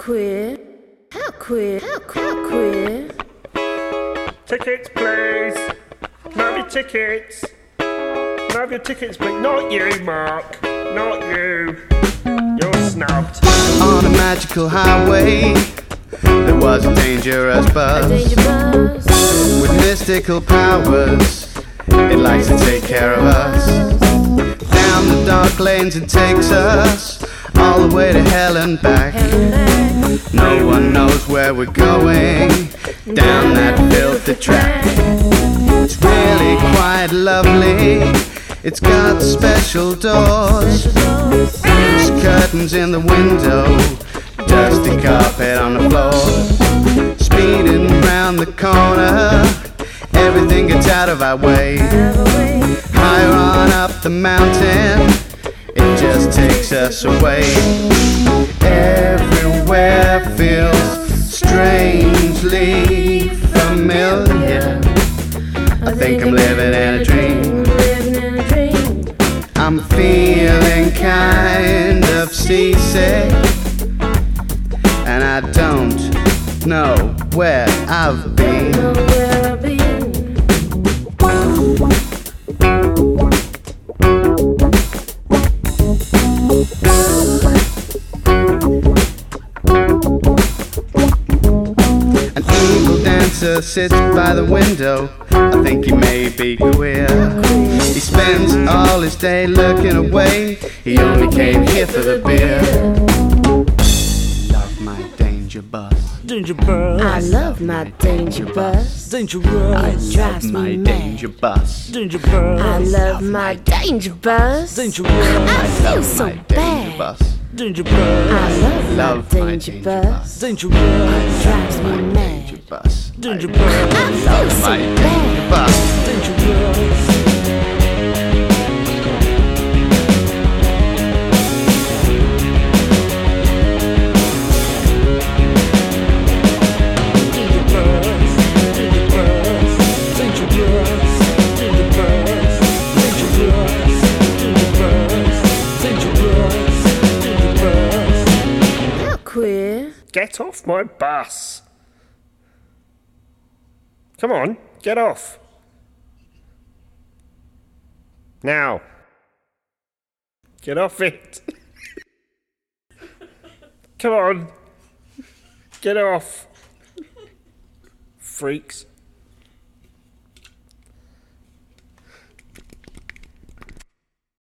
queer? How queer? How queer? Tickets, please. Can I have your tickets? Can I have your tickets, please? Not you, Mark. Not you. You're snubbed. On a magical highway, there was a dangerous bus. With mystical powers, it likes to take care of us. Down the dark lanes it takes us, all the way to hell and back. No one knows where we're going, down that filthy track. It's really quite lovely, it's got special doors, loose curtains in the window, dusty carpet on the floor. Speeding round the corner, everything gets out of our way. Higher on up the mountain, it just takes us away. Everywhere feels strangely familiar. I think I'm living in a dream. I'm feeling kind of seasick, and I don't know where I've been. An evil dancer sits by the window, I think he may be queer. He spends all his day looking away, he only came here for the beer. Love my danger bus. Danger bus. I love my danger bus. Dangerous. It drives me My mad. danger bus. Danger bus. I love my danger bus. Dangerous. I feel so My danger bad. bus. Danger I bus. love my danger bus. Dangerous. It drives me My mad. danger bus. Danger I bus. feel so My danger bad. bus. Dangerous. How queer? Get off my bus. Come on, get off. Now. Get off it. Come on. Get off. Freaks.